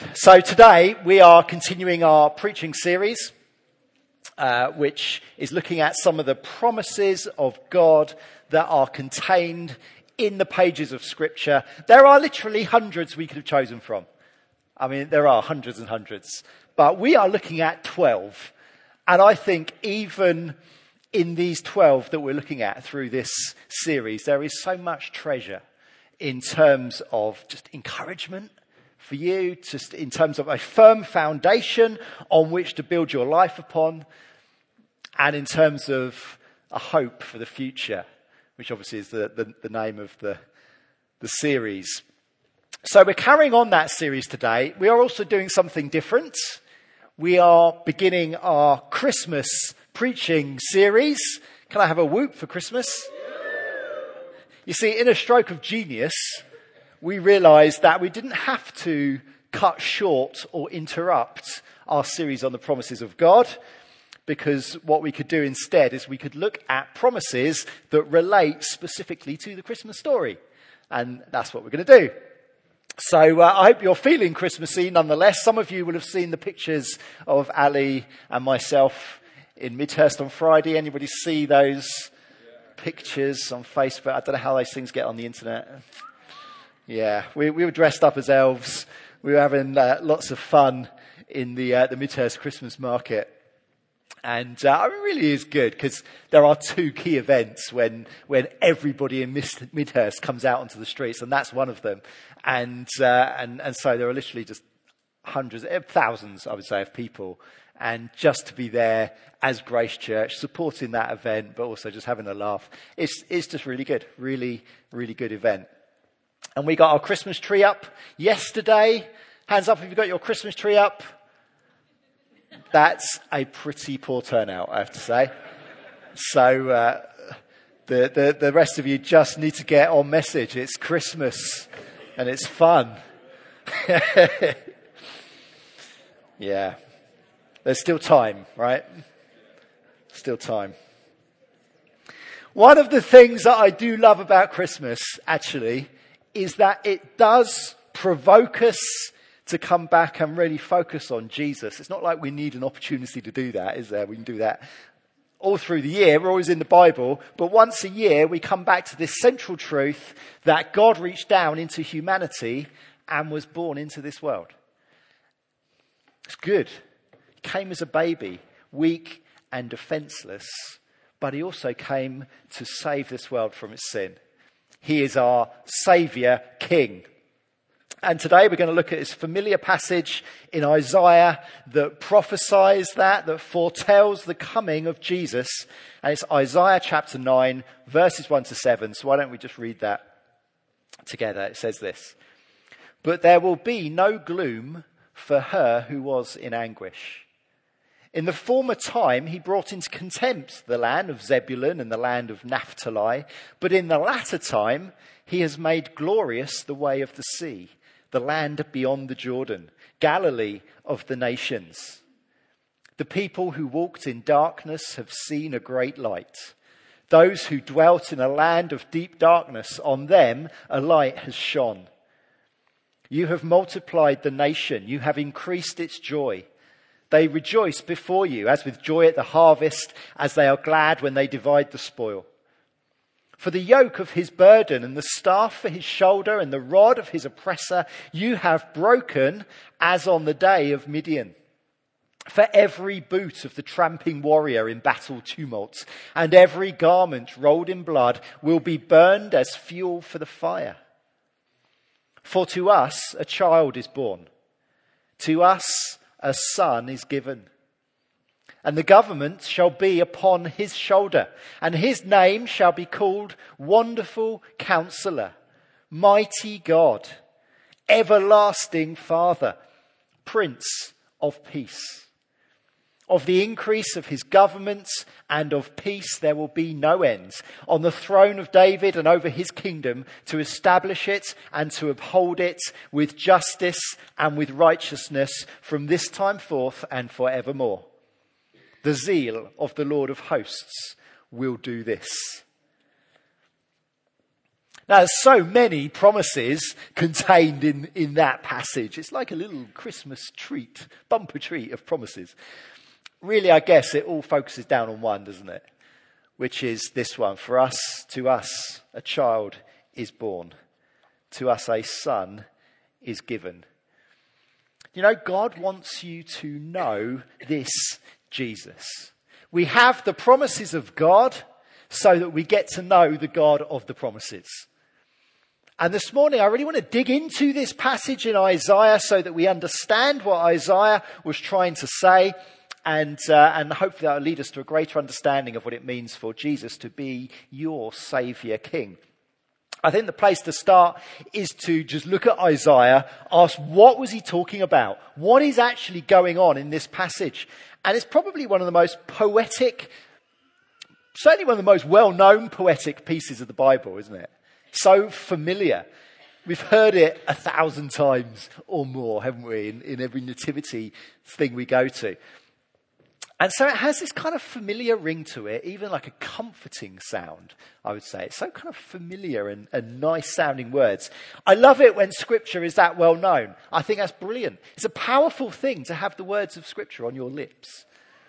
So today we are continuing our preaching series, which is looking at some of the promises of God that are contained in the pages of Scripture. There are literally hundreds we could have chosen from. I mean, there are hundreds and hundreds. But we are looking at 12. And I think even in these 12 that we're looking at through this series, there is so much treasure in terms of just encouragement for you, just in terms of a firm foundation on which to build your life upon, and in terms of a hope for the future, which obviously is the name of the series. So we're carrying on that series today. We are also doing something different. We are beginning our Christmas preaching series. Can I have a whoop for Christmas? You see, in a stroke of genius, we realised that we didn't have to cut short or interrupt our series on the promises of God, because what we could do instead is we could look at promises that relate specifically to the Christmas story. And that's what we're going to do. So I hope you're feeling Christmassy nonetheless. Some of you will have seen the pictures of Ali and myself in Midhurst on Friday. Anybody see those pictures on Facebook? I don't know how those things get on the internet. Yeah, we were dressed up as elves. We were having lots of fun in the Midhurst Christmas market. And it really is good, because there are two key events when everybody in Midhurst comes out onto the streets, and that's one of them. And so there are literally just hundreds, thousands, I would say, of people. And just to be there as Grace Church, supporting that event, but also just having a laugh, it's just really good. Really, really good event. And we got our Christmas tree up yesterday. Hands up if you've got your Christmas tree up. That's a pretty poor turnout, I have to say. So the rest of you just need to get on message. It's Christmas and it's fun. Yeah. There's still time, right? Still time. One of the things that I do love about Christmas, actually, is that it does provoke us to come back and really focus on Jesus. It's not like we need an opportunity to do that, is there? We can do that all through the year. We're always in the Bible. But once a year, we come back to this central truth that God reached down into humanity and was born into this world. It's good. He came as a baby, weak and defenseless, but he also came to save this world from its sin. He is our Saviour King. And today we're going to look at this familiar passage in Isaiah that prophesies that foretells the coming of Jesus. And it's Isaiah chapter 9, verses 1 to 7. So why don't we just read that together? It says this: "But there will be no gloom for her who was in anguish. In the former time, he brought into contempt the land of Zebulun and the land of Naphtali. But in the latter time, he has made glorious the way of the sea, the land beyond the Jordan, Galilee of the nations. The people who walked in darkness have seen a great light. Those who dwelt in a land of deep darkness, on them a light has shone. You have multiplied the nation. You have increased its joy. They rejoice before you as with joy at the harvest, as they are glad when they divide the spoil. For the yoke of his burden and the staff for his shoulder and the rod of his oppressor you have broken, as on the day of Midian. For every boot of the tramping warrior in battle tumult and every garment rolled in blood will be burned as fuel for the fire. For to us a child is born, to us a son is given, and the government shall be upon his shoulder, and his name shall be called Wonderful Counselor, Mighty God, Everlasting Father, Prince of Peace. Of the increase of his government and of peace there will be no end, on the throne of David and over his kingdom, to establish it and to uphold it with justice and with righteousness from this time forth and forevermore. The zeal of the Lord of hosts will do this." Now, there's so many promises contained in that passage. It's like a little Christmas treat, bumper treat of promises. Really, I guess it all focuses down on one, doesn't it? Which is this one. For us, to us, a child is born. To us, a son is given. You know, God wants you to know this Jesus. We have the promises of God so that we get to know the God of the promises. And this morning, I really want to dig into this passage in Isaiah so that we understand what Isaiah was trying to say. And hopefully that will lead us to a greater understanding of what it means for Jesus to be your Saviour King. I think the place to start is to just look at Isaiah, ask what was he talking about? What is actually going on in this passage? And it's probably one of the most poetic, certainly one of the most well-known poetic pieces of the Bible, isn't it? So familiar. We've heard it 1,000 times or more, haven't we, in every nativity thing we go to. And so it has this kind of familiar ring to it, even like a comforting sound, I would say. It's so kind of familiar and nice sounding words. I love it when scripture is that well known. I think that's brilliant. It's a powerful thing to have the words of scripture on your lips.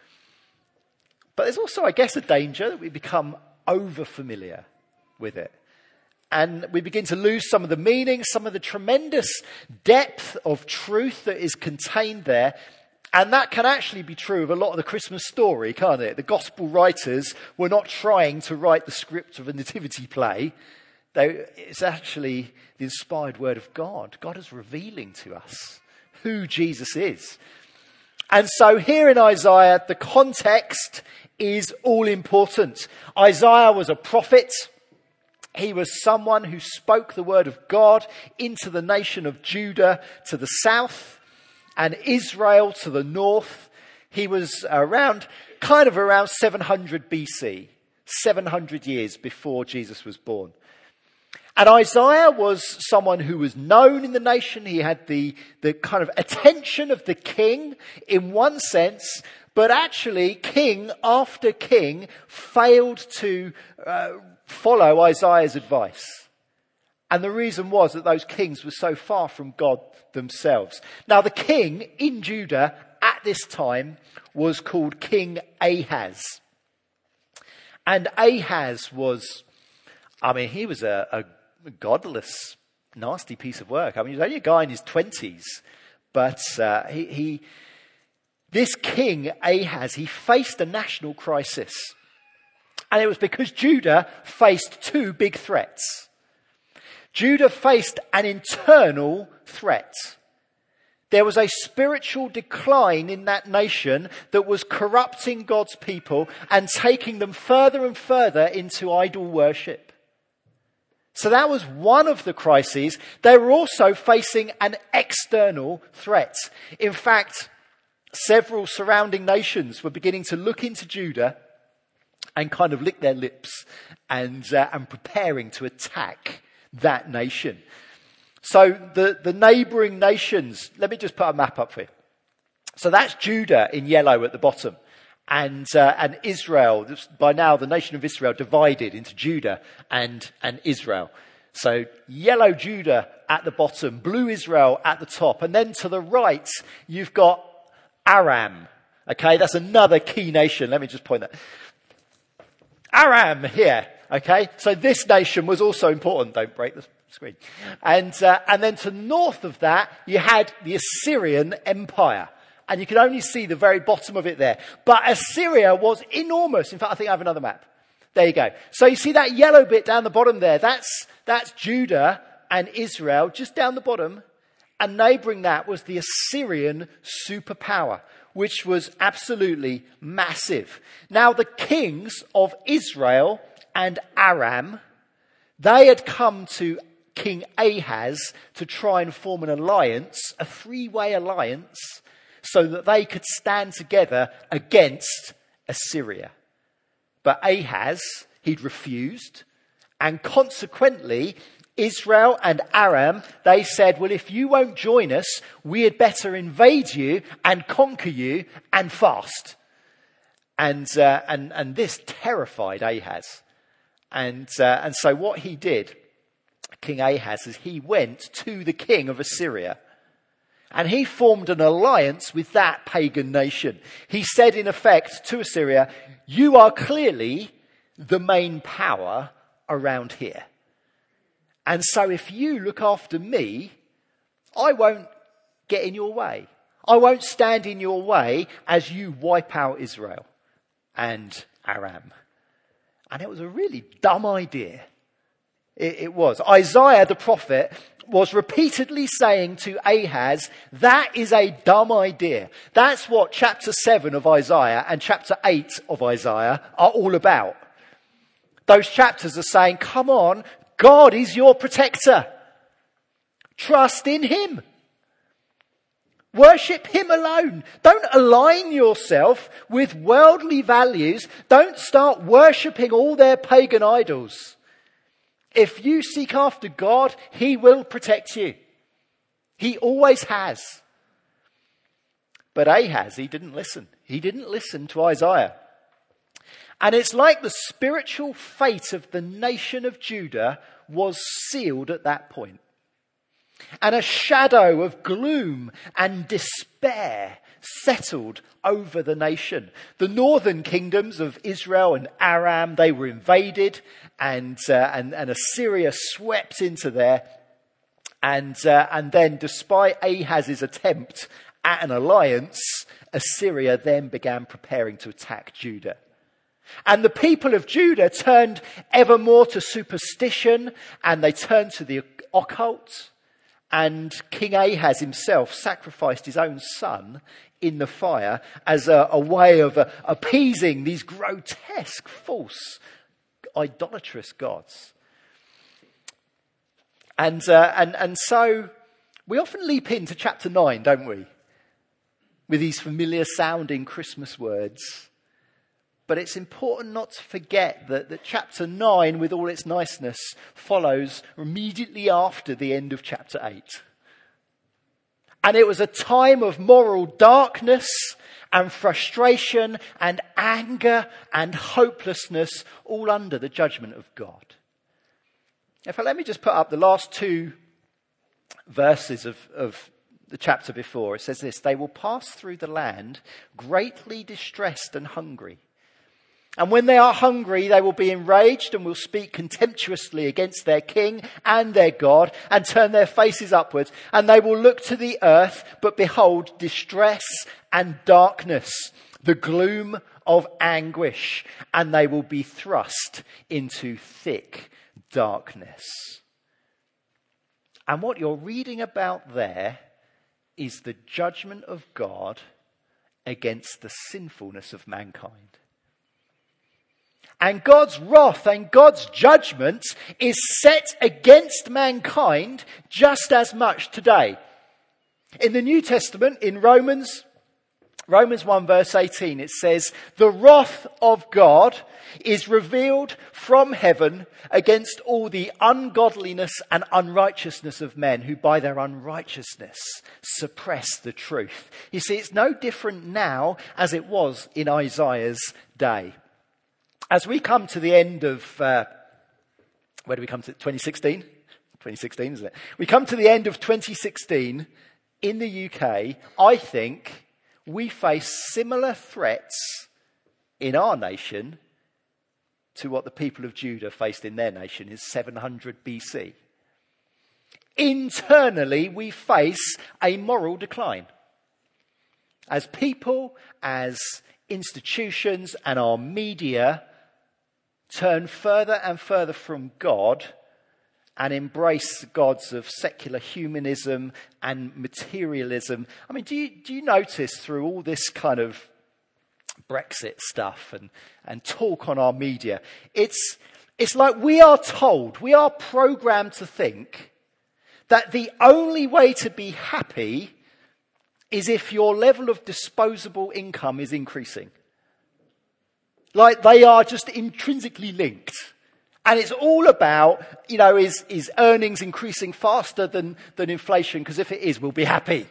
But there's also, I guess, a danger that we become over familiar with it. And we begin to lose some of the meaning, some of the tremendous depth of truth that is contained there. And that can actually be true of a lot of the Christmas story, can't it? The gospel writers were not trying to write the script of a nativity play. It's actually the inspired word of God. God is revealing to us who Jesus is. And so here in Isaiah, the context is all important. Isaiah was a prophet. He was someone who spoke the word of God into the nation of Judah to the south and Israel to the north. He was around 700 BC, 700 years before Jesus was born. And Isaiah was someone who was known in the nation. He had the kind of attention of the king in one sense, but actually king after king failed to follow Isaiah's advice. And the reason was that those kings were so far from God themselves. Now, the king in Judah at this time was called King Ahaz. And Ahaz was, he was a godless, nasty piece of work. He was only a guy in his 20s. But this king Ahaz, he faced a national crisis. And it was because Judah faced two big threats. Judah faced an internal threat. There was a spiritual decline in that nation that was corrupting God's people and taking them further and further into idol worship. So that was one of the crises. They were also facing an external threat. In fact, several surrounding nations were beginning to look into Judah and kind of lick their lips and preparing to attack that nation. So the neighbouring nations, let me just put a map up for you. So that's Judah in yellow at the bottom. And Israel, by now the nation of Israel divided into Judah and Israel. So yellow Judah at the bottom, blue Israel at the top. And then to the right, you've got Aram. Okay, that's another key nation. Let me just point that. Aram here. Okay, so this nation was also important. Don't break the screen. And then to the north of that, you had the Assyrian Empire. And you can only see the very bottom of it there. But Assyria was enormous. In fact, I think I have another map. There you go. So you see that yellow bit down the bottom there? That's Judah and Israel, just down the bottom. And neighbouring that was the Assyrian superpower, which was absolutely massive. Now, the kings of Israel and Aram, they had come to King Ahaz to try and form an alliance, a three-way alliance, so that they could stand together against Assyria. But Ahaz, he'd refused, and consequently, Israel and Aram, they said, well, if you won't join us, we had better invade you and conquer you and fast. And this terrified Ahaz. And so what he did King Ahaz, as he went to the king of Assyria. And he formed an alliance with that pagan nation. He said, in effect, to Assyria, you are clearly the main power around here. And so if you look after me, I won't get in your way. I won't stand in your way as you wipe out Israel and Aram. And it was a really dumb idea. It was. Isaiah the prophet was repeatedly saying to Ahaz, that is a dumb idea. That's what chapter 7 of Isaiah and chapter 8 of Isaiah are all about. Those chapters are saying, come on, God is your protector. Trust in him. Worship him alone. Don't align yourself with worldly values. Don't start worshipping all their pagan idols. If you seek after God, he will protect you. He always has. But Ahaz, he didn't listen. He didn't listen to Isaiah. And it's like the spiritual fate of the nation of Judah was sealed at that point. And a shadow of gloom and despair settled over the nation. The northern kingdoms of Israel and Aram, they were invaded, and Assyria swept into there. And then, despite Ahaz's attempt at an alliance, Assyria then began preparing to attack Judah. And the people of Judah turned ever more to superstition, and they turned to the occult. And King Ahaz himself sacrificed his own son in the fire as a way of appeasing these grotesque, false, idolatrous gods. And so we often leap into chapter 9, don't we? With these familiar sounding Christmas words. But it's important not to forget that chapter 9, with all its niceness, follows immediately after the end of chapter 8. And it was a time of moral darkness and frustration and anger and hopelessness, all under the judgment of God. In fact, let me just put up the last two verses of the chapter before. It says this: they will pass through the land greatly distressed and hungry. And when they are hungry, they will be enraged and will speak contemptuously against their king and their God and turn their faces upwards. And they will look to the earth, but behold, distress and darkness, the gloom of anguish, and they will be thrust into thick darkness. And what you're reading about there is the judgment of God against the sinfulness of mankind. And God's wrath and God's judgment is set against mankind just as much today. In the New Testament, in Romans 1 verse 18, it says, the wrath of God is revealed from heaven against all the ungodliness and unrighteousness of men who by their unrighteousness suppress the truth. You see, it's no different now as it was in Isaiah's day. As we come to the end of, where do we come to? 2016? 2016, isn't it? We come to the end of 2016 in the UK. I think we face similar threats in our nation to what the people of Judah faced in their nation in 700 BC. Internally, we face a moral decline. As people, as institutions, and our media turn further and further from God and embrace gods of secular humanism and materialism. I mean, do you notice through all this kind of Brexit stuff and talk on our media, it's like we are programmed to think that the only way to be happy is if your level of disposable income is increasing. Like they are just intrinsically linked. And it's all about, is earnings increasing faster than inflation? Because if it is, we'll be happy.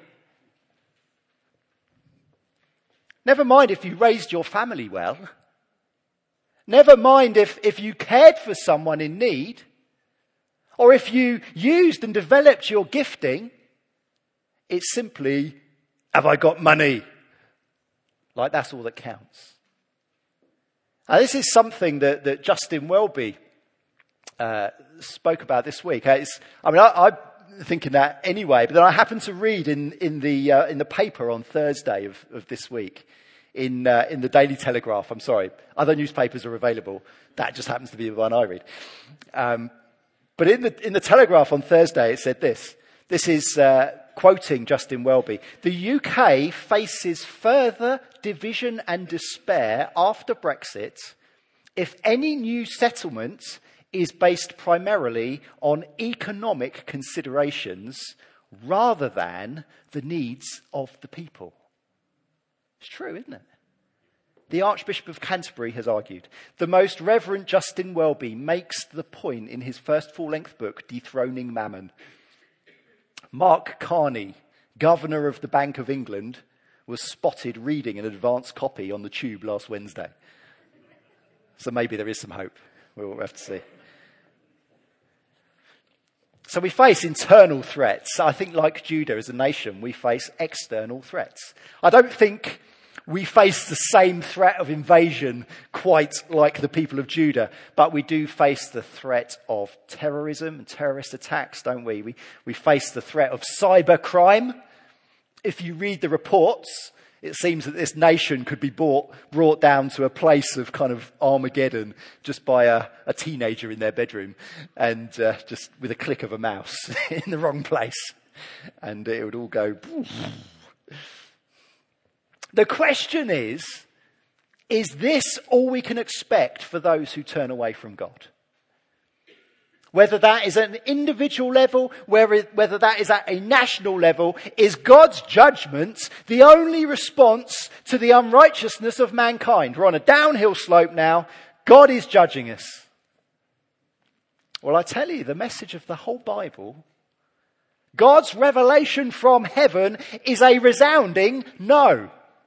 Never mind if you raised your family well. Never mind if you cared for someone in need. Or if you used and developed your gifting, it's simply, have I got money? Like that's all that counts. Now, this is something that Justin Welby spoke about this week. I'm thinking that anyway, but then I happened to read in the paper on Thursday of this week, in the Daily Telegraph. I'm sorry, other newspapers are available. That just happens to be the one I read. But in the Telegraph on Thursday, it said this. This is quoting Justin Welby. The UK faces further division and despair after Brexit if any new settlement is based primarily on economic considerations rather than the needs of the people. It's true, isn't it? The Archbishop of Canterbury has argued. The Most Reverend Justin Welby makes the point in his first full-length book, Dethroning Mammon. Mark Carney, Governor of the Bank of England, was spotted reading an advance copy on the tube last Wednesday. So maybe there is some hope. We'll have to see. So we face internal threats. I think like Judah as a nation, we face external threats. I don't think we face the same threat of invasion quite like the people of Judah, but we do face the threat of terrorism and terrorist attacks, don't we? We face the threat of cybercrime. If you read the reports, it seems that this nation could be brought down to a place of kind of Armageddon just by a teenager in their bedroom and just with a click of a mouse in the wrong place. And it would all go... The question is this all we can expect for those who turn away from God? Whether that is at an individual level, whether that is at a national level, is God's judgment the only response to the unrighteousness of mankind? We're on a downhill slope now. God is judging us. Well, I tell you, the message of the whole Bible, God's revelation from heaven, is a resounding no.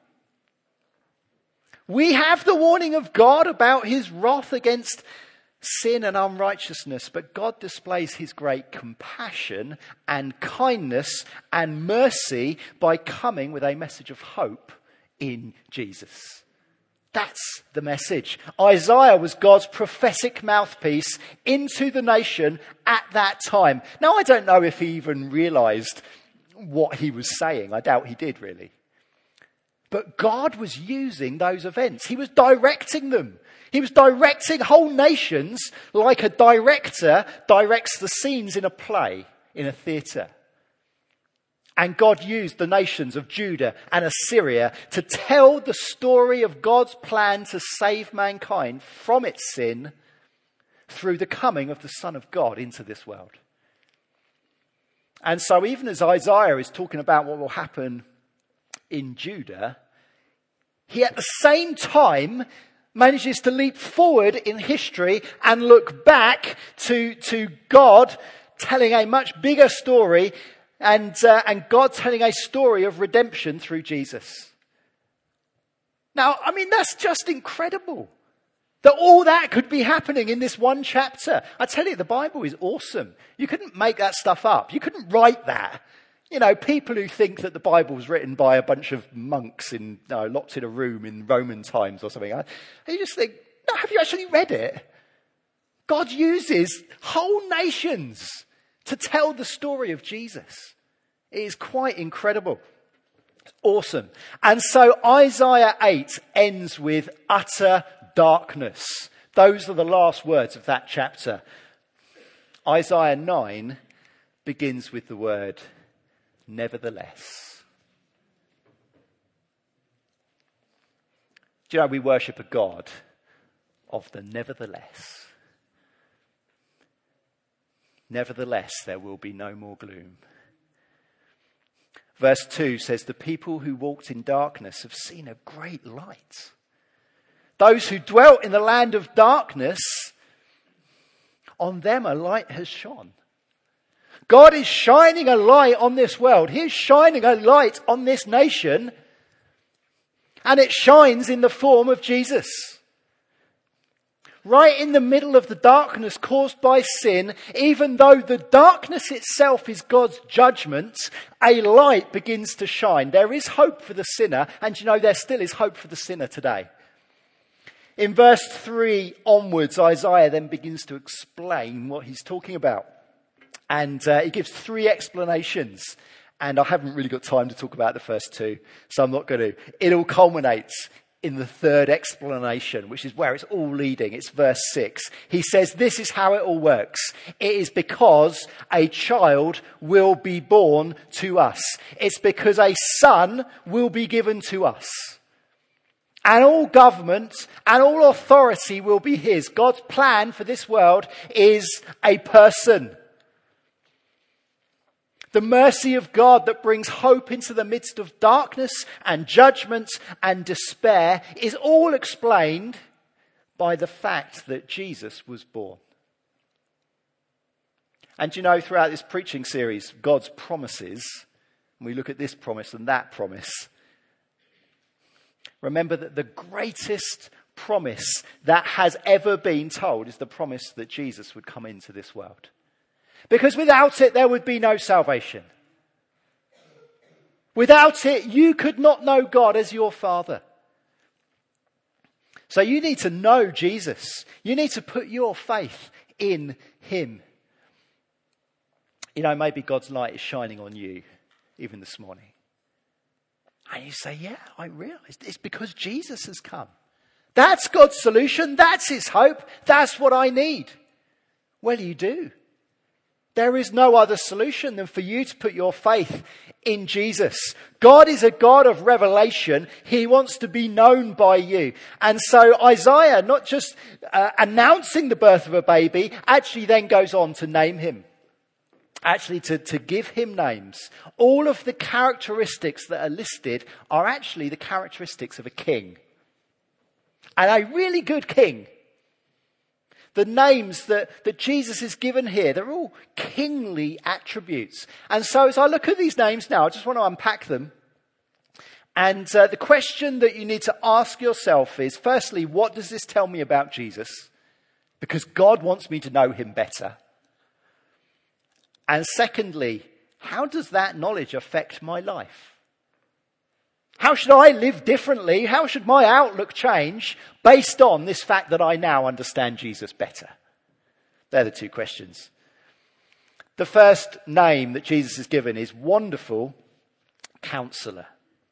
We have the warning of God about his wrath against sin and unrighteousness, but God displays his great compassion and kindness and mercy by coming with a message of hope in Jesus. That's the message. Isaiah was God's prophetic mouthpiece into the nation at that time. Now, I don't know if he even realized what he was saying. I doubt he did, really. But God was using those events. He was directing them. He was directing whole nations like a director directs the scenes in a play, in a theatre. And God used the nations of Judah and Assyria to tell the story of God's plan to save mankind from its sin through the coming of the Son of God into this world. And so even as Isaiah is talking about what will happen in Judah, he at the same time manages to leap forward in history and look back to God telling a much bigger story and God telling a story of redemption through Jesus. Now, I mean, that's just incredible that all that could be happening in this one chapter. I tell you, the Bible is awesome. You couldn't make that stuff up. You couldn't write that. You know, people who think that the Bible was written by a bunch of monks locked in a room in Roman times or something, you just think, no, have you actually read it? God uses whole nations to tell the story of Jesus. It is quite incredible. It's awesome. And so Isaiah 8 ends with utter darkness. Those are the last words of that chapter. Isaiah 9 begins with the word nevertheless. Do you know we worship a God of the nevertheless? Nevertheless, there will be no more gloom. Verse 2 says, the people who walked in darkness have seen a great light. Those who dwelt in the land of darkness, on them a light has shone. God is shining a light on this world. He is shining a light on this nation. And it shines in the form of Jesus. right in the middle of the darkness caused by sin, even though the darkness itself is God's judgment, a light begins to shine. There is hope for the sinner, and there still is hope for the sinner today. In verse 3 onwards, Isaiah then begins to explain what he's talking about. And he gives 3 explanations. And I haven't really got time to talk about the first 2, so I'm not going to. It all culminates in the 3rd explanation, which is where it's all leading. It's verse 6. He says, this is how it all works. It is because a child will be born to us. It's because a son will be given to us. And all government and all authority will be his. God's plan for this world is a person. The mercy of God that brings hope into the midst of darkness and judgment and despair is all explained by the fact that Jesus was born. And throughout this preaching series, God's promises, and we look at this promise and that promise, remember that the greatest promise that has ever been told is the promise that Jesus would come into this world. Because without it, there would be no salvation. Without it, you could not know God as your Father. So you need to know Jesus. You need to put your faith in him. Maybe God's light is shining on you, even this morning. And you say, yeah, I realize it's because Jesus has come. That's God's solution. That's his hope. That's what I need. Well, you do. There is no other solution than for you to put your faith in Jesus. God is a God of revelation. He wants to be known by you. And so Isaiah, not just announcing the birth of a baby, actually then goes on to name him. Actually to give him names. All of the characteristics that are listed are actually the characteristics of a king. And a really good king. The names that Jesus is given here, they're all kingly attributes. And so as I look at these names now, I just want to unpack them. And the question that you need to ask yourself is, firstly, what does this tell me about Jesus? Because God wants me to know him better. And secondly, how does that knowledge affect my life? How should I live differently? How should my outlook change based on this fact that I now understand Jesus better? They're the 2 questions. The first name that Jesus is given is Wonderful Counselor.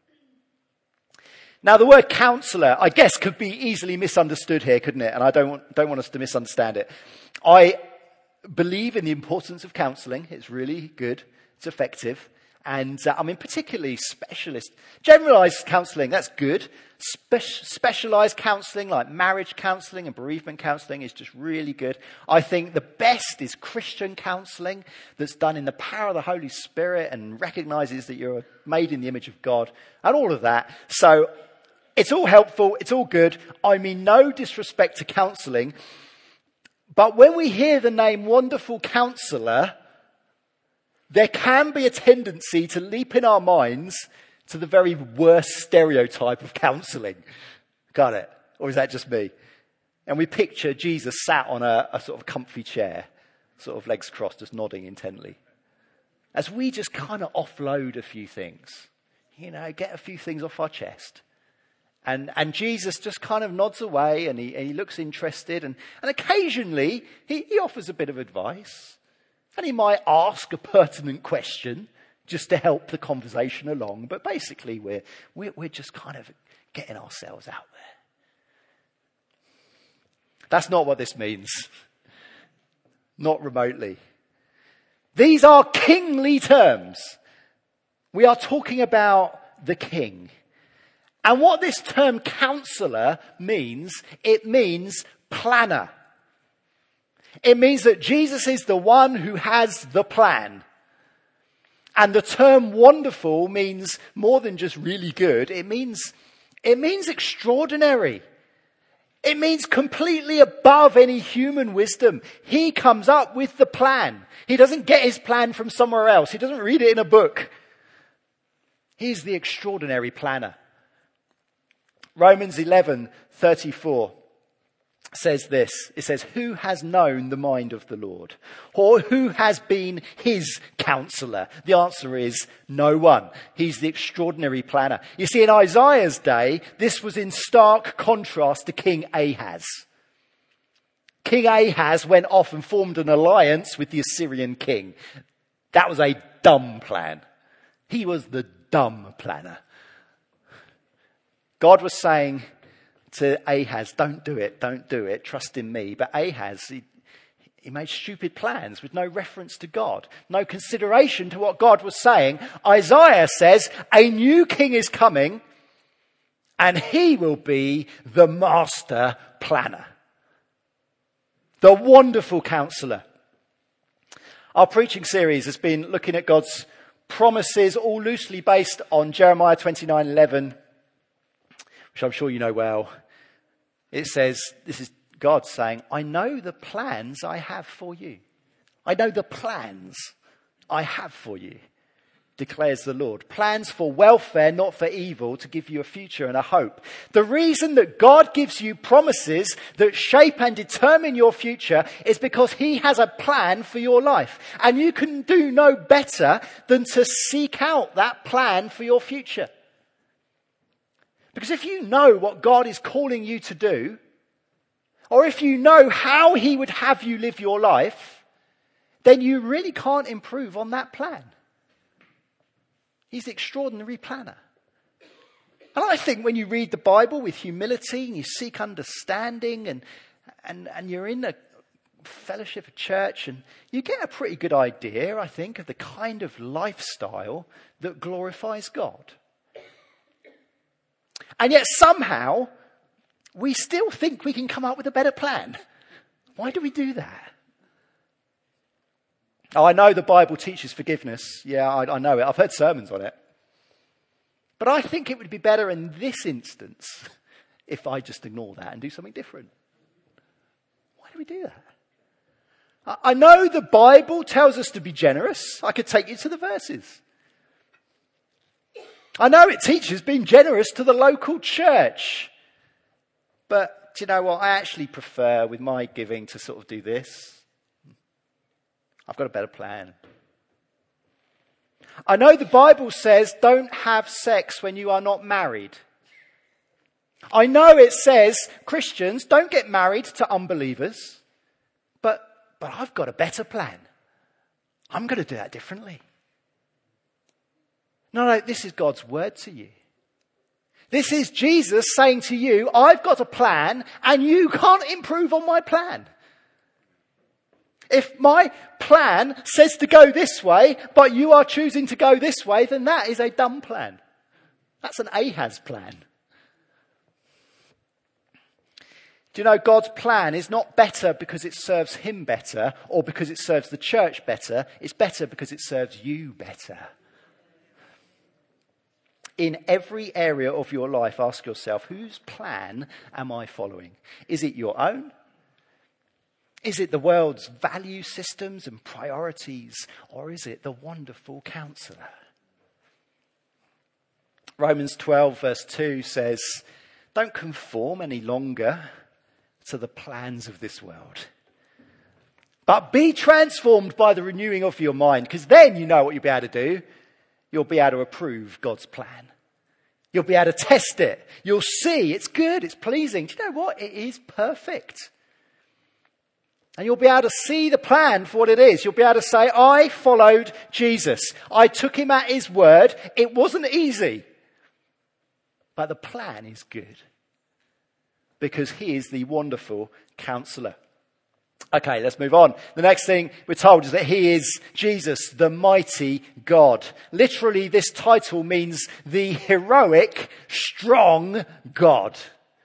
Now, the word counselor, I guess, could be easily misunderstood here, couldn't it? And I don't want us to misunderstand it. I believe in the importance of counselling. It's really good. It's effective. And particularly specialist. Generalised counselling, that's good. Specialised counselling like marriage counselling and bereavement counselling is just really good. I think the best is Christian counselling that's done in the power of the Holy Spirit and recognises that you're made in the image of God and all of that. So it's all helpful. It's all good. I mean no disrespect to counselling. But when we hear the name Wonderful Counselor, there can be a tendency to leap in our minds to the very worst stereotype of counselling. Got it? Or is that just me? And we picture Jesus sat on a sort of comfy chair, sort of legs crossed, just nodding intently. As we just kind of offload a few things, get a few things off our chest. And Jesus just kind of nods away and he looks interested and occasionally he offers a bit of advice. And he might ask a pertinent question just to help the conversation along. But basically, we're just kind of getting ourselves out there. That's not what this means. Not remotely. These are kingly terms. We are talking about the king. And what this term counselor means, it means planner. It means that Jesus is the one who has the plan. And the term wonderful means more than just really good. It means extraordinary. It means completely above any human wisdom. He comes up with the plan. He doesn't get his plan from somewhere else. He doesn't read it in a book. He's the extraordinary planner. Romans 11:34 says this. It says, who has known the mind of the Lord? Or who has been his counselor? The answer is no one. He's the extraordinary planner. You see, in Isaiah's day, this was in stark contrast to King Ahaz. King Ahaz went off and formed an alliance with the Assyrian king. That was a dumb plan. He was the dumb planner. God was saying to Ahaz, don't do it, trust in me. But Ahaz, he made stupid plans with no reference to God, no consideration to what God was saying. Isaiah says, a new king is coming, and he will be the master planner, the wonderful counselor. Our preaching series has been looking at God's promises, all loosely based on Jeremiah 29:11, which I'm sure you know well. It says, this is God saying, I know the plans I have for you. I know the plans I have for you, declares the Lord. Plans for welfare, not for evil, to give you a future and a hope. The reason that God gives you promises that shape and determine your future is because he has a plan for your life. And you can do no better than to seek out that plan for your future. Because if you know what God is calling you to do, or if you know how he would have you live your life, then you really can't improve on that plan. He's the extraordinary planner. And I think when you read the Bible with humility and you seek understanding and you're in a fellowship of church, and you get a pretty good idea, I think, of the kind of lifestyle that glorifies God. And yet somehow, we still think we can come up with a better plan. Why do we do that? Oh, I know the Bible teaches forgiveness. Yeah, I know it. I've heard sermons on it. But I think it would be better in this instance if I just ignore that and do something different. Why do we do that? I know the Bible tells us to be generous. I could take you to the verses. I know it teaches being generous to the local church. But do you know what? I actually prefer with my giving to sort of do this. I've got a better plan. I know the Bible says don't have sex when you are not married. I know it says Christians don't get married to unbelievers. But I've got a better plan. I'm going to do that differently. No, this is God's word to you. This is Jesus saying to you, I've got a plan and you can't improve on my plan. If my plan says to go this way, but you are choosing to go this way, then that is a dumb plan. That's an Ahaz plan. Do you know God's plan is not better because it serves him better or because it serves the church better. It's better because it serves you better. In every area of your life, ask yourself, whose plan am I following? Is it your own? Is it the world's value systems and priorities? Or is it the wonderful counselor? Romans 12 verse 2 says, don't conform any longer to the plans of this world, but be transformed by the renewing of your mind, because then you know what you'll be able to do. You'll be able to approve God's plan. You'll be able to test it. You'll see it's good, it's pleasing. Do you know what? It is perfect. And you'll be able to see the plan for what it is. You'll be able to say, I followed Jesus. I took him at his word. It wasn't easy. But the plan is good. Because he is the wonderful counselor. Okay, let's move on. The next thing we're told is that he is Jesus, the mighty God. Literally, this title means the heroic, strong God.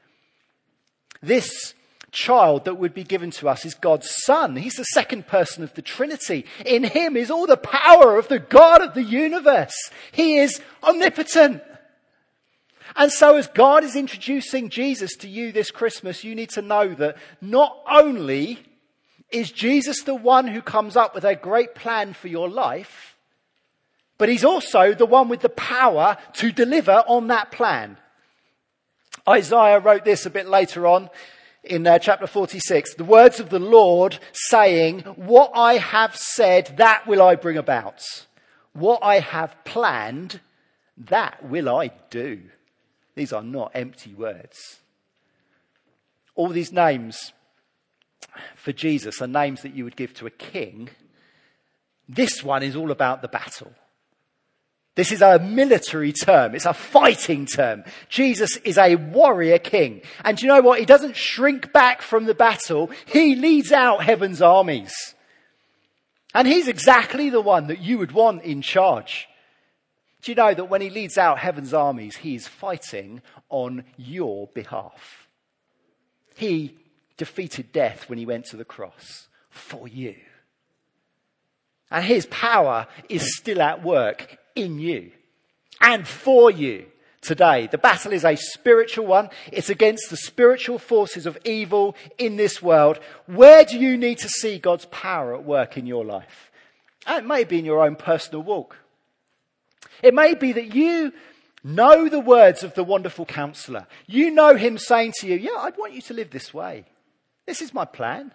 This child that would be given to us is God's son. He's the second person of the Trinity. In him is all the power of the God of the universe. He is omnipotent. And so as God is introducing Jesus to you this Christmas, you need to know that not only is Jesus the one who comes up with a great plan for your life, but he's also the one with the power to deliver on that plan. Isaiah wrote this a bit later on in chapter 46, the words of the Lord saying, what I have said, that will I bring about. What I have planned, that will I do. These are not empty words. All these names for Jesus are names that you would give to a king. This one is all about the battle. This is a military term. It's a fighting term. Jesus is a warrior king. And do you know what? He doesn't shrink back from the battle. He leads out heaven's armies. And he's exactly the one that you would want in charge. Do you know that when he leads out heaven's armies, he is fighting on your behalf? He defeated death when he went to the cross for you. And his power is still at work in you and for you today. The battle is a spiritual one. It's against the spiritual forces of evil in this world. Where do you need to see God's power at work in your life? And it may be in your own personal walk. It may be that you know the words of the wonderful counselor. You know him saying to you, yeah, I'd want you to live this way. This is my plan.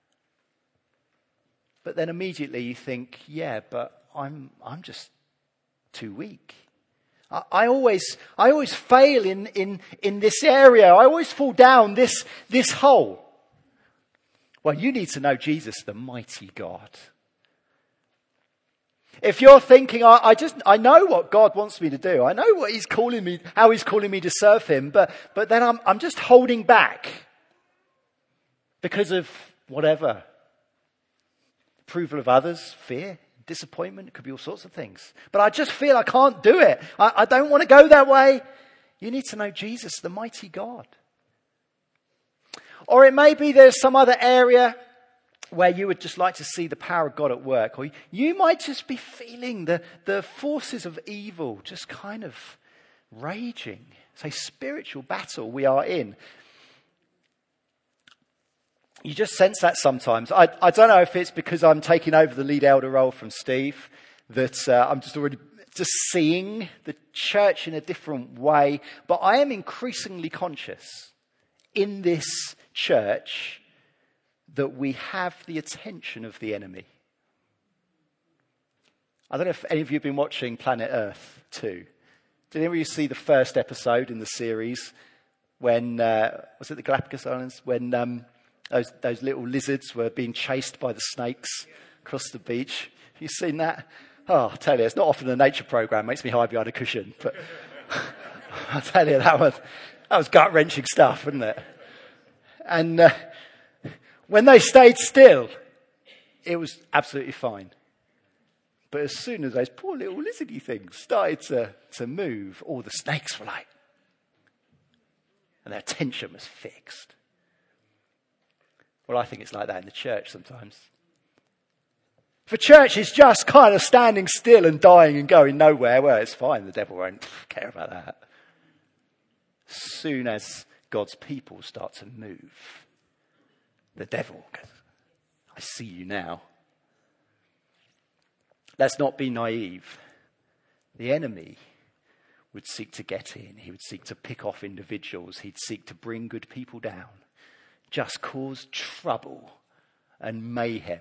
But then immediately you think, yeah, but I'm just too weak. I always fail in this area. I always fall down this hole. Well, you need to know Jesus, the mighty God. If you're thinking, I know what God wants me to do. I know what he's calling me, how he's calling me to serve him, but then I'm just holding back because of whatever. Approval of others, fear, disappointment. It could be all sorts of things. But I just feel I can't do it. I don't want to go that way. You need to know Jesus, the mighty God. Or it may be there's some other area where you would just like to see the power of God at work. Or you might just be feeling the forces of evil just kind of raging. It's a spiritual battle we are in. You just sense that sometimes. I don't know if it's because I'm taking over the lead elder role from Steve, that I'm just already just seeing the church in a different way. But I am increasingly conscious in this church that we have the attention of the enemy. I don't know if any of you have been watching Planet Earth 2. Did any of you see the first episode in the series when, was it the Galapagos Islands? When those little lizards were being chased by the snakes across the beach. Have you seen that? Oh, I tell you, it's not often a nature program. Makes me hide behind a cushion. But I tell you, that was gut-wrenching stuff, wasn't it? And when they stayed still, it was absolutely fine. But as soon as those poor little lizardy things started to move, all the snakes were like, and their attention was fixed. Well, I think it's like that in the church sometimes. If a church is just kind of standing still and dying and going nowhere, well, it's fine. The devil won't care about that. As soon as God's people start to move, the devil goes, I see you now. Let's not be naive. The enemy would seek to get in. He would seek to pick off individuals. He'd seek to bring good people down. Just cause trouble and mayhem.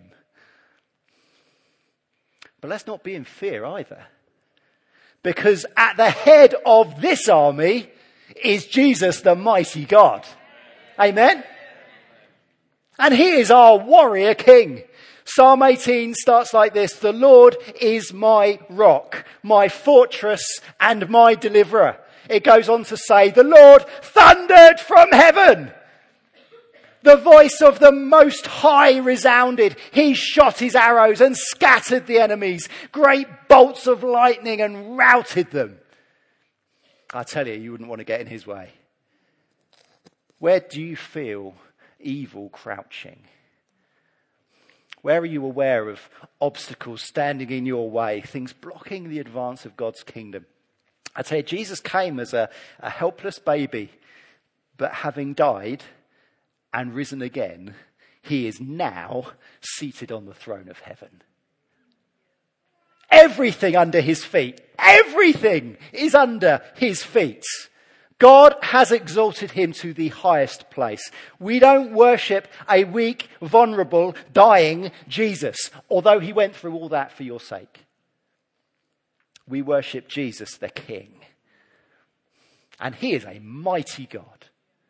But let's not be in fear either. Because at the head of this army is Jesus, the mighty God. Amen? And he is our warrior king. Psalm 18 starts like this: the Lord is my rock, my fortress and my deliverer. It goes on to say, the Lord thundered from heaven. The voice of the Most High resounded. He shot his arrows and scattered the enemies. Great bolts of lightning and routed them. I tell you, you wouldn't want to get in his way. Where do you feel evil crouching? Where are you aware of obstacles standing in your way, things blocking the advance of God's kingdom? I tell you, Jesus came as a helpless baby, but having died and risen again, he is now seated on the throne of heaven. Everything under his feet, everything is under his feet. God has exalted him to the highest place. We don't worship a weak, vulnerable, dying Jesus, although he went through all that for your sake. We worship Jesus, the King. And he is a mighty God.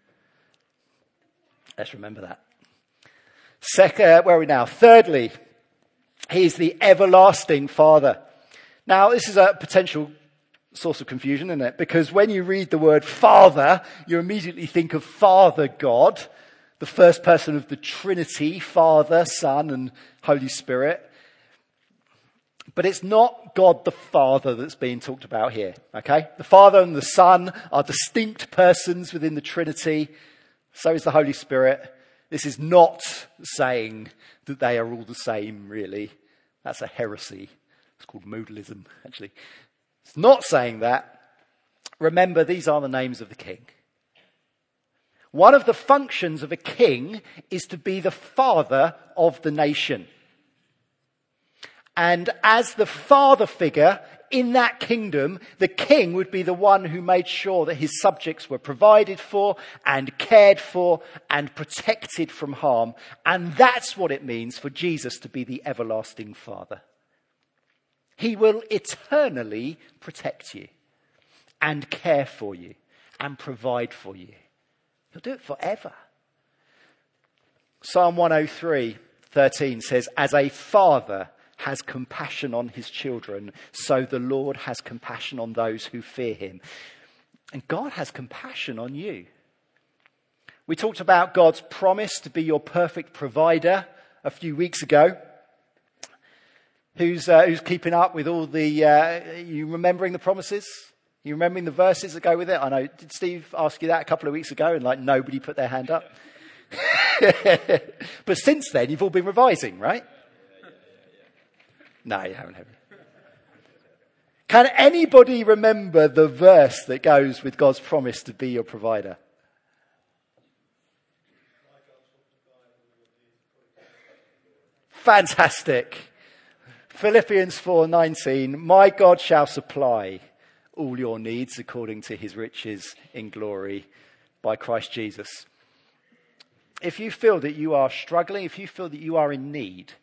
Let's remember that. Where are we now? Thirdly, he is the everlasting Father. Now, this is a potential source of confusion, isn't it? Because when you read the word Father, you immediately think of Father God, the first person of the Trinity, Father, Son, and Holy Spirit. But it's not God the Father that's being talked about here, okay? The Father and the Son are distinct persons within the Trinity. So is the Holy Spirit. This is not saying that they are all the same, really. That's a heresy. It's called modalism, actually. It's not saying that. Remember, these are the names of the king. One of the functions of a king is to be the father of the nation. And as the father figure in that kingdom, the king would be the one who made sure that his subjects were provided for and cared for and protected from harm. And that's what it means for Jesus to be the everlasting Father. He will eternally protect you and care for you and provide for you. He'll do it forever. Psalm 103:13 says, "As a father has compassion on his children, so the Lord has compassion on those who fear him." And God has compassion on you. We talked about God's promise to be your perfect provider a few weeks ago. Who's keeping up with all the, you remembering the promises? You remembering the verses that go with it? I know, did Steve ask you that a couple of weeks ago and nobody put their hand up? But since then, you've all been revising, right? No, you haven't, have you? Can anybody remember the verse that goes with God's promise to be your provider? Fantastic. Philippians 4:19, "My God shall supply all your needs according to his riches in glory by Christ Jesus." If you feel that you are struggling, if you feel that you are in need,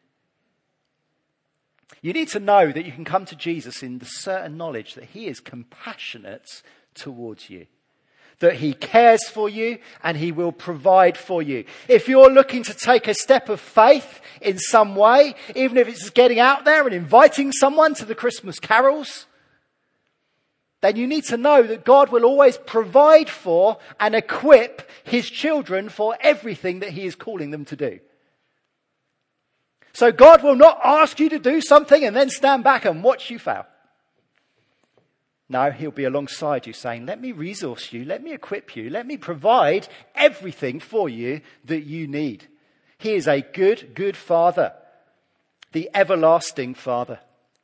you need to know that you can come to Jesus in the certain knowledge that he is compassionate towards you, that he cares for you and he will provide for you. If you're looking to take a step of faith in some way, even if it's getting out there and inviting someone to the Christmas carols, then you need to know that God will always provide for and equip his children for everything that he is calling them to do. So God will not ask you to do something and then stand back and watch you fail. No, he'll be alongside you saying, let me resource you, let me equip you, let me provide everything for you that you need. He is a good, good Father, the everlasting Father.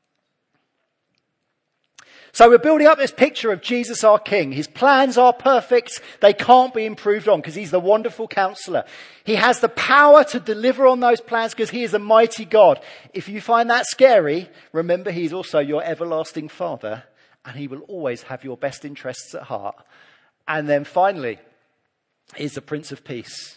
So we're building up this picture of Jesus our King. His plans are perfect. They can't be improved on because he's the wonderful counselor. He has the power to deliver on those plans because he is a mighty God. If you find that scary, remember he's also your everlasting Father and he will always have your best interests at heart. And then finally, he's the Prince of Peace.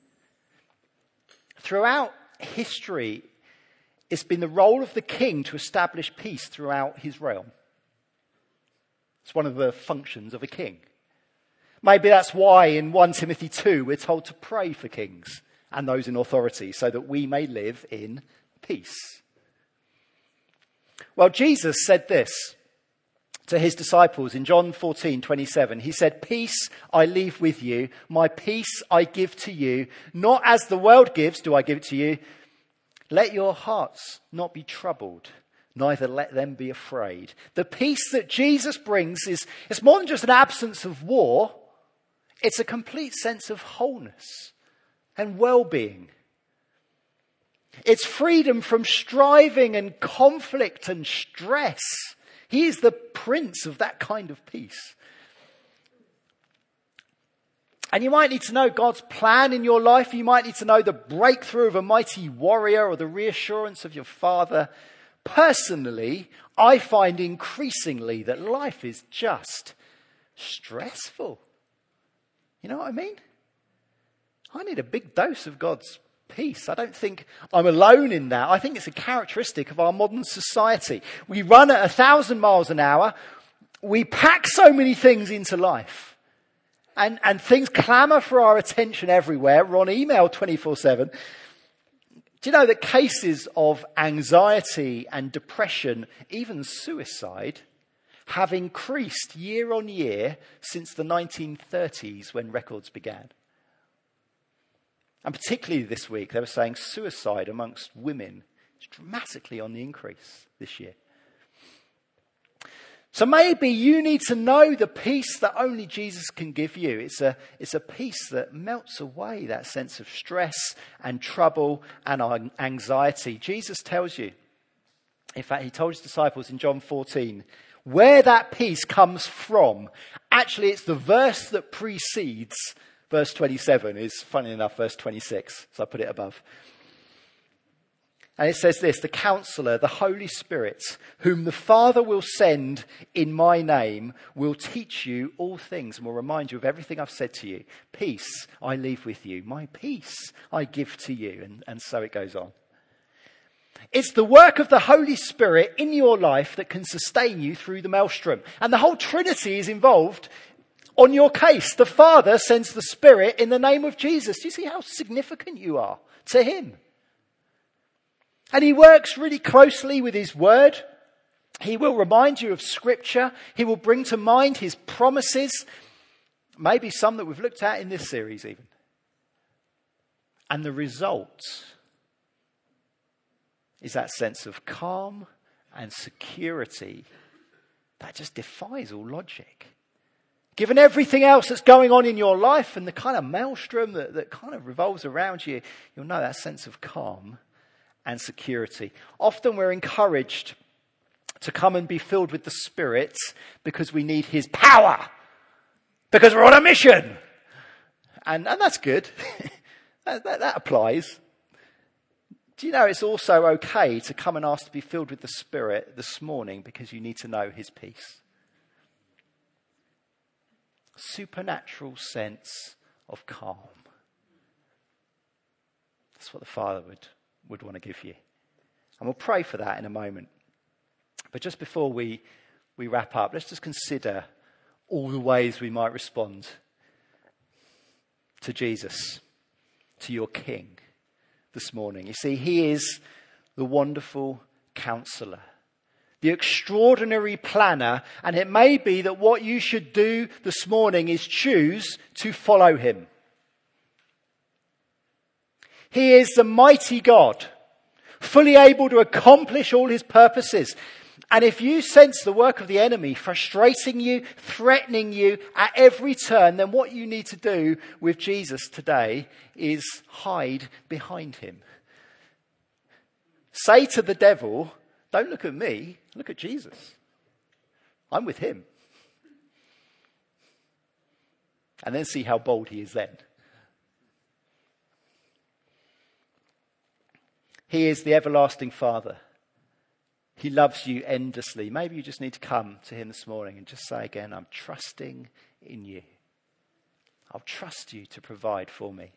Throughout history, it's been the role of the king to establish peace throughout his realm. It's one of the functions of a king. Maybe that's why in 1 Timothy 2 we're told to pray for kings and those in authority so that we may live in peace. Well, Jesus said this to his disciples in John 14:27. He said, "Peace I leave with you, my peace I give to you. Not as the world gives do I give it to you. Let your hearts not be troubled, neither let them be afraid." The peace that Jesus brings it's more than just an absence of war. It's a complete sense of wholeness and well-being. It's freedom from striving and conflict and stress. He is the prince of that kind of peace. And you might need to know God's plan in your life. You might need to know the breakthrough of a mighty warrior or the reassurance of your father. Personally, I find increasingly that life is just stressful. You know what I mean? I need a big dose of God's peace. I don't think I'm alone in that. I think it's a characteristic of our modern society. We run at 1,000 miles an hour. We pack so many things into life. And things clamour for our attention everywhere. We're on email 24/7. Do you know that cases of anxiety and depression, even suicide, have increased year on year since the 1930s when records began? And particularly this week, they were saying suicide amongst women is dramatically on the increase this year. So maybe you need to know the peace that only Jesus can give you. It's a peace that melts away that sense of stress and trouble and anxiety. Jesus tells you, in fact, he told his disciples in John 14, where that peace comes from. Actually, it's the verse that precedes verse 27 is, funny enough, verse 26. So I put it above. And it says this, the Counselor, the Holy Spirit, whom the Father will send in my name, will teach you all things and will remind you of everything I've said to you. Peace I leave with you. My peace I give to you. And so it goes on. It's the work of the Holy Spirit in your life that can sustain you through the maelstrom. And the whole Trinity is involved on your case. The Father sends the Spirit in the name of Jesus. Do you see how significant you are to him? And he works really closely with his word. He will remind you of scripture. He will bring to mind his promises. Maybe some that we've looked at in this series even. And the result is that sense of calm and security that just defies all logic. Given everything else that's going on in your life and the kind of maelstrom that kind of revolves around you, you'll know that sense of calm and security. Often we're encouraged to come and be filled with the Spirit because we need his power. Because we're on a mission. And that's good. that applies. Do you know it's also okay to come and ask to be filled with the Spirit this morning because you need to know his peace? Supernatural sense of calm. That's what the Father would want to give you. And we'll pray for that in a moment. But just before we wrap up, let's just consider all the ways we might respond to Jesus, to your King this morning. You see, he is the wonderful Counselor, the extraordinary planner, and it may be that what you should do this morning is choose to follow him. He is the mighty God, fully able to accomplish all his purposes. And if you sense the work of the enemy frustrating you, threatening you at every turn, then what you need to do with Jesus today is hide behind him. Say to the devil, don't look at me, look at Jesus. I'm with him. And then see how bold he is then. He is the everlasting Father. He loves you endlessly. Maybe you just need to come to him this morning and just say again, I'm trusting in you. I'll trust you to provide for me.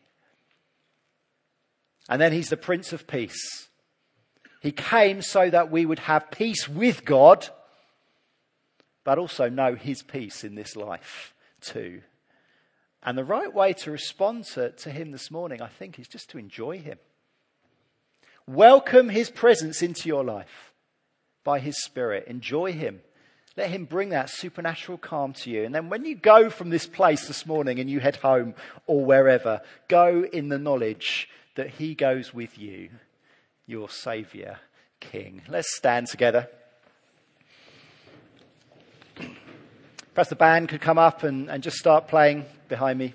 And then he's the Prince of Peace. He came so that we would have peace with God, but also know his peace in this life too. And the right way to respond to him this morning, I think, is just to enjoy him. Welcome his presence into your life by his Spirit. Enjoy him. Let him bring that supernatural calm to you. And then when you go from this place this morning and you head home or wherever, go in the knowledge that he goes with you, your Saviour, King. Let's stand together. Perhaps the band could come up and just start playing behind me.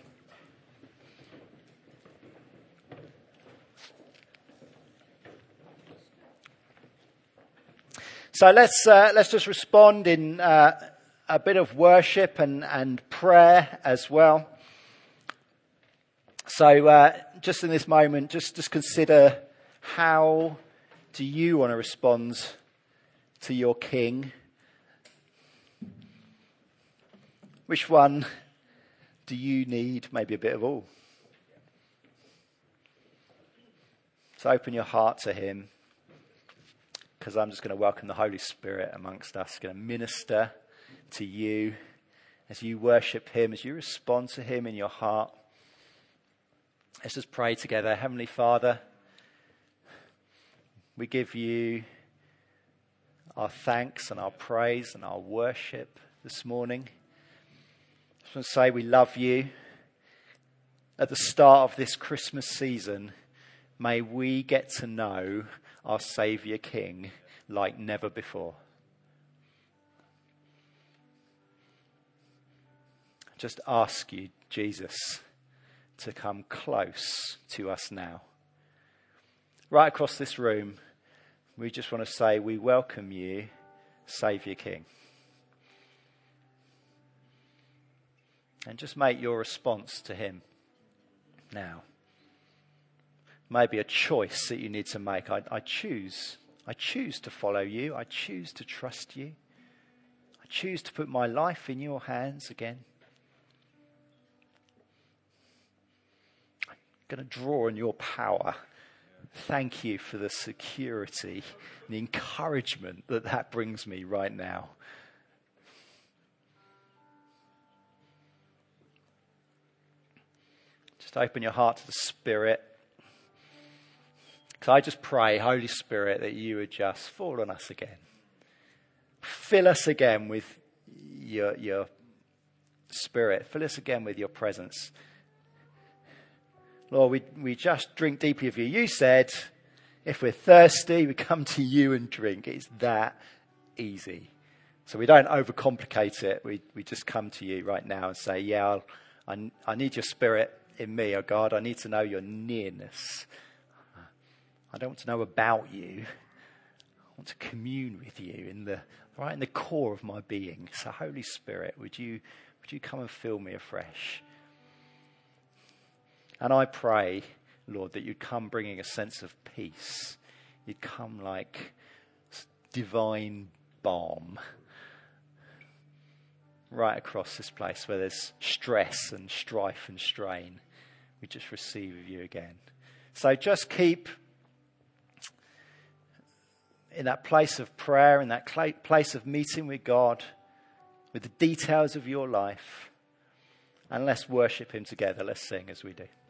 So let's just respond in a bit of worship and prayer as well. So just in this moment, just consider, how do you want to respond to your King? Which one do you need? Maybe a bit of all. So open your heart to him, because I'm just going to welcome the Holy Spirit amongst us, going to minister to you as you worship him, as you respond to him in your heart. Let's just pray together. Heavenly Father, we give you our thanks and our praise and our worship this morning. I just want to say we love you. At the start of this Christmas season, may we get to know our Saviour King like never before. Just ask you, Jesus, to come close to us now. Right across this room, we just want to say we welcome you, Saviour King. And just make your response to him now. Maybe a choice that you need to make. I choose to follow you. I choose to trust you. I choose to put my life in your hands again. I'm going to draw on your power. Thank you for the security, the encouragement that brings me right now. Just open your heart to the Spirit. So I just pray, Holy Spirit, that you would just fall on us again. Fill us again with your Spirit. Fill us again with your presence. Lord, we just drink deeply of you. You said, if we're thirsty, we come to you and drink. It's that easy. So we don't overcomplicate it. We just come to you right now and say, yeah, I need your Spirit in me, oh God. I need to know your nearness. I don't want to know about you. I want to commune with you right in the core of my being. So Holy Spirit, would you come and fill me afresh? And I pray, Lord, that you'd come bringing a sense of peace. You'd come like divine balm right across this place where there's stress and strife and strain. We just receive of you again. So just keep in that place of prayer, in that place of meeting with God, with the details of your life. And let's worship him together. Let's sing as we do.